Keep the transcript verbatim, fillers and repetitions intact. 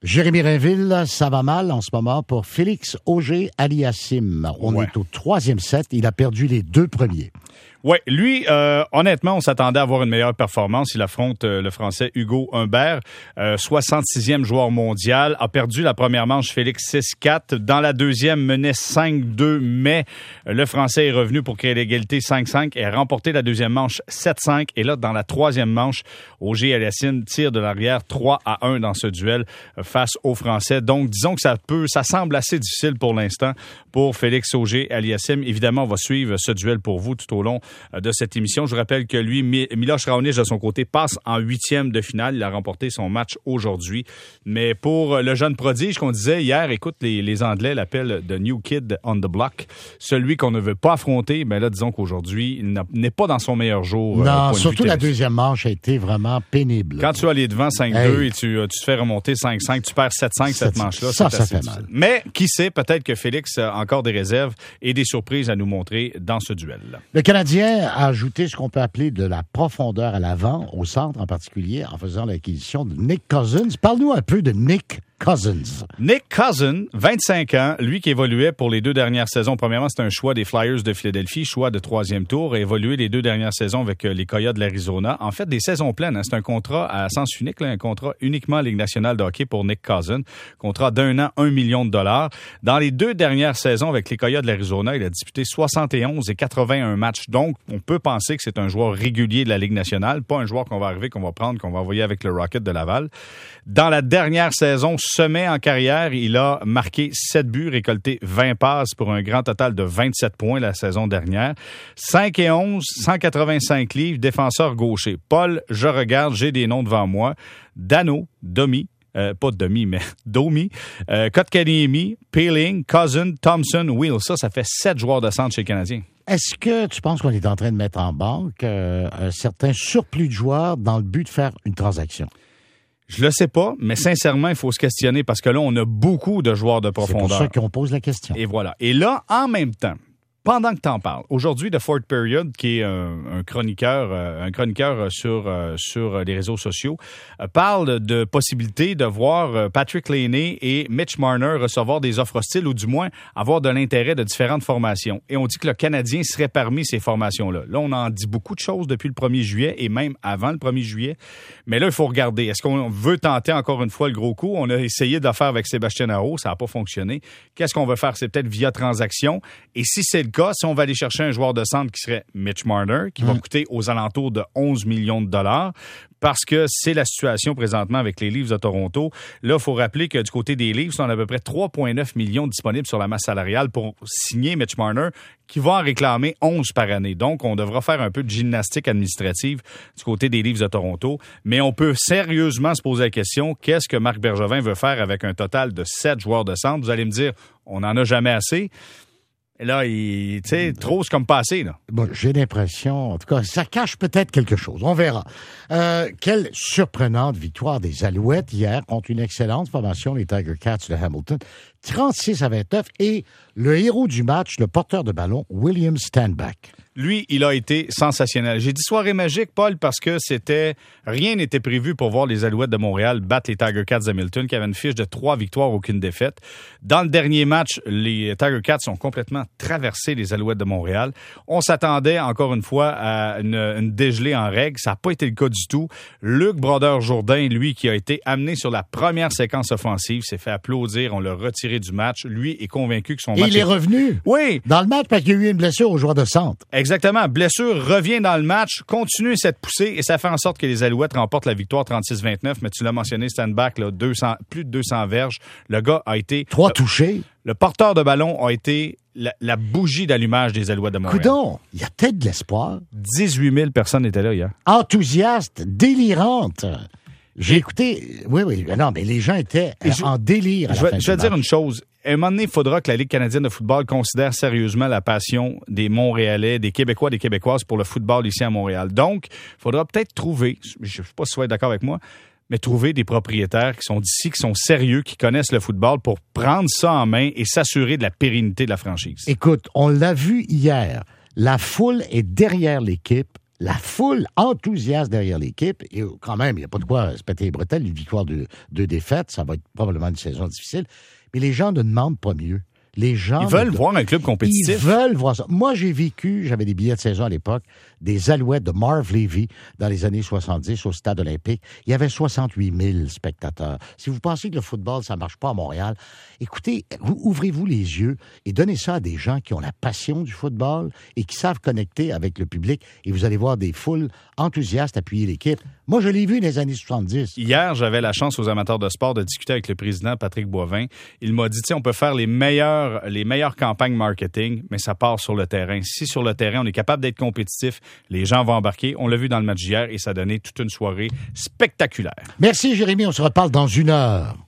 Jérémy Rainville, ça va mal en ce moment pour Félix Auger-Aliassime. On ouais. est au troisième set. Il a perdu les deux premiers. Oui, lui, euh, honnêtement, on s'attendait à avoir une meilleure performance. Il affronte euh, le Français Hugo Humbert, euh, soixante-sixième joueur mondial, a perdu la première manche Félix six quatre. Dans la deuxième, menait cinq deux, mais le Français est revenu pour créer l'égalité cinq cinq et a remporté la deuxième manche sept cinq. Et là, dans la troisième manche, Auger-Aliassime tire de l'arrière trois à un dans ce duel face aux Français. Donc, disons que ça peut, ça semble assez difficile pour l'instant pour Félix Auger-Aliassime. Évidemment, on va suivre ce duel pour vous tout au long de cette émission. Je vous rappelle que lui, Miloš Raonic, de son côté, passe en huitième de finale. Il a remporté son match aujourd'hui. Mais pour le jeune prodige qu'on disait hier, écoute, les, les Anglais l'appellent « the new kid on the block ». Celui qu'on ne veut pas affronter, mais là, disons qu'aujourd'hui, il n'est pas dans son meilleur jour. Non, surtout la deuxième manche a été vraiment pénible. Quand tu as les devants cinq deux hey. et tu, tu te fais remonter cinq cinq, tu perds sept cinq cette manche-là. Ça, ça fait mal. Mais qui sait, peut-être que Félix a encore des réserves et des surprises à nous montrer dans ce duel. Le Canadien a ajouté ce qu'on peut appeler de la profondeur à l'avant, au centre en particulier, en faisant l'acquisition de Nick Cousins. Parle-nous un peu de Nick Cousins. Nick Cousins, vingt-cinq ans, lui qui évoluait pour les deux dernières saisons. Premièrement, c'est un choix des Flyers de Philadelphie, choix de troisième tour, a évolué les deux dernières saisons avec les Coyotes de l'Arizona. En fait, des saisons pleines. Hein. C'est un contrat à sens unique, là, un contrat uniquement Ligue nationale de hockey pour Nick Cousins. Contrat d'un an, un million de dollars. Dans les deux dernières saisons avec les Coyotes de l'Arizona, il a disputé soixante et onze et quatre-vingt-un matchs. Donc, on peut penser que c'est un joueur régulier de la Ligue nationale, pas un joueur qu'on va arriver, qu'on va prendre, qu'on va envoyer avec le Rocket de Laval. Dans la dernière saison, sommet en carrière, il a marqué sept buts, récolté vingt passes pour un grand total de vingt-sept points la saison dernière. cinq et onze, cent quatre-vingt-cinq livres, défenseur gaucher. Paul, je regarde, j'ai des noms devant moi. Dano, Domi, Euh, pas Domi, mais Domi, euh, Kotkaniemi, Peeling, Cousin, Thompson, Wheel. Ça, ça fait sept joueurs de centre chez les Canadiens. Est-ce que tu penses qu'on est en train de mettre en banque euh, un certain surplus de joueurs dans le but de faire une transaction? Je le sais pas, mais sincèrement, il faut se questionner parce que là, on a beaucoup de joueurs de profondeur. C'est pour ça qu'on pose la question. Et voilà. Et là, en même temps, pendant que tu en parles, aujourd'hui, The Fourth Period, qui est un, un chroniqueur, un chroniqueur sur sur les réseaux sociaux, parle de possibilité de voir Patrick Laine et Mitch Marner recevoir des offres hostiles ou du moins avoir de l'intérêt de différentes formations. Et on dit que le Canadien serait parmi ces formations-là. Là, on en dit beaucoup de choses depuis le premier juillet et même avant le premier juillet. Mais là, il faut regarder. Est-ce qu'on veut tenter encore une fois le gros coup? On a essayé de le faire avec Sébastien Aho, ça n'a pas fonctionné. Qu'est-ce qu'on veut faire? C'est peut-être via transaction. Et si c'est le cas, si on va aller chercher un joueur de centre qui serait Mitch Marner, qui mmh. va coûter aux alentours de onze millions de dollars, parce que c'est la situation présentement avec les Leafs de Toronto. Là, il faut rappeler que du côté des Leafs, on a à peu près trois virgule neuf millions disponibles sur la masse salariale pour signer Mitch Marner, qui va en réclamer onze par année. Donc, on devra faire un peu de gymnastique administrative du côté des Leafs de Toronto. Mais on peut sérieusement se poser la question, qu'est-ce que Marc Bergevin veut faire avec un total de sept joueurs de centre? Vous allez me dire, on n'en a jamais assez. Et là, il, tu sais, trop, c'est comme passé, là. Bon, j'ai l'impression, en tout cas, ça cache peut-être quelque chose. On verra. Euh, quelle surprenante victoire des Alouettes hier contre une excellente formation, les Tiger Cats de Hamilton. trente-six à vingt-neuf. Et le héros du match, le porteur de ballon, William Stanback. Lui, il a été sensationnel. J'ai dit soirée magique, Paul, parce que c'était rien n'était prévu pour voir les Alouettes de Montréal battre les Tiger Cats d'Hamilton, qui avaient une fiche de trois victoires, aucune défaite. Dans le dernier match, les Tiger Cats ont complètement traversé les Alouettes de Montréal. On s'attendait, encore une fois, à une, une dégelée en règle. Ça n'a pas été le cas du tout. Luc Brodeur-Jourdain, lui, qui a été amené sur la première séquence offensive, s'est fait applaudir. On l'a retiré du match. Lui est convaincu que son Et match... il est revenu. Oui. Dans le match, parce qu'il y a eu une blessure au joueur de centre. Exactement. Blessure, revient dans le match, continue cette poussée et ça fait en sorte que les Alouettes remportent la victoire trente-six vingt-neuf. Mais tu l'as mentionné, Stanback, là, deux cents, plus de deux cents verges. Le gars a été... Trois le, touchés. Le porteur de ballon a été la, la bougie d'allumage des Alouettes de Montréal. Coudon, il y a peut-être de l'espoir. dix-huit mille personnes étaient là hier. Enthousiaste, délirante. J'ai écouté... Oui, oui. Non, mais les gens étaient je, en délire à la je, fin Je vais du dire match. une chose. À un moment donné, il faudra que la Ligue canadienne de football considère sérieusement la passion des Montréalais, des Québécois, des Québécoises pour le football ici à Montréal. Donc, il faudra peut-être trouver, je ne sais pas si vous êtes d'accord avec moi, mais trouver des propriétaires qui sont d'ici, qui sont sérieux, qui connaissent le football pour prendre ça en main et s'assurer de la pérennité de la franchise. Écoute, on l'a vu hier. La foule est derrière l'équipe. La foule enthousiaste derrière l'équipe. Et quand même, il n'y a pas de quoi se péter les bretelles. Une victoire de deux défaites, ça va être probablement une saison difficile. Mais les gens ne demandent pas mieux. Les gens Ils veulent de... voir un club compétitif. Ils veulent voir ça. Moi, j'ai vécu, j'avais des billets de saison à l'époque, des Alouettes de Marv Levy dans les années soixante-dix au Stade olympique. Il y avait soixante-huit mille spectateurs. Si vous pensez que le football, ça ne marche pas à Montréal, écoutez, ouvrez-vous les yeux et donnez ça à des gens qui ont la passion du football et qui savent connecter avec le public. Et vous allez voir des foules enthousiastes appuyer l'équipe. Moi, je l'ai vu dans les années soixante-dix. Hier, j'avais la chance aux amateurs de sport de discuter avec le président Patrick Boivin. Il m'a dit, tu sais, on peut faire les meilleures, les meilleures campagnes marketing, mais ça part sur le terrain. Si sur le terrain, on est capable d'être compétitif, les gens vont embarquer. On l'a vu dans le match d'hier et ça a donné toute une soirée spectaculaire. Merci, Jérémy. On se reparle dans une heure.